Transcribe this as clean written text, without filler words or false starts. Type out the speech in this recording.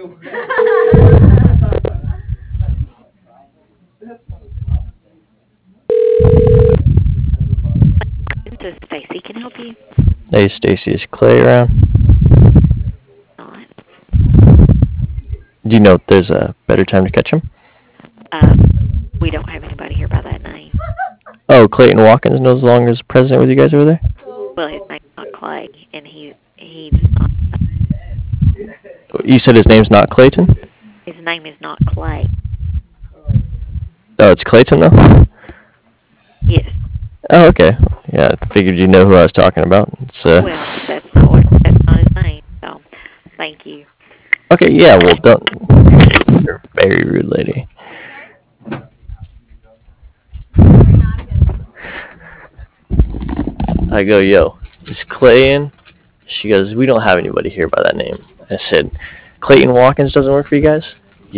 This is Stacy. Can I help you? Hey, Stacy, is Clay around? Not. Do you know if there's a better time to catch him? Uh, we don't have anybody here by that name. Oh, Clayton Watkins no longer is president with you guys over there? Well, his name's not Clay, and he's not. You said his name's not Clayton? His name is not Clay. Oh, it's Clayton, though? Yes. Oh, okay. Yeah, I figured you know who I was talking about. Well, that's not his name. So, thank you. Okay, yeah, well, don't... You're a very rude lady. I go, yo, is Clay in? She goes, we don't have anybody here by that name. I said, Clayton Watkins doesn't work for you guys?